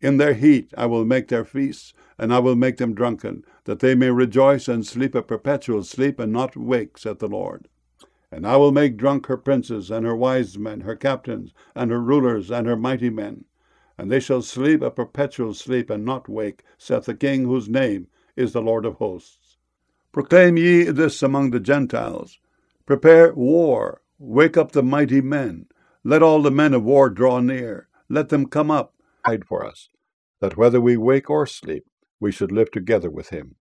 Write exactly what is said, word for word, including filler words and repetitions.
In their heat I will make their feasts, and I will make them drunken, that they may rejoice and sleep a perpetual sleep, and not wake, saith the Lord. And I will make drunk her princes, and her wise men, her captains, and her rulers, and her mighty men. And they shall sleep a perpetual sleep, and not wake, saith the King, whose name is the Lord of hosts. Proclaim ye this among the Gentiles. Prepare war, wake up the mighty men. Let all the men of war draw near. Let them come up, hide for us, that whether we wake or sleep, we should live together with him.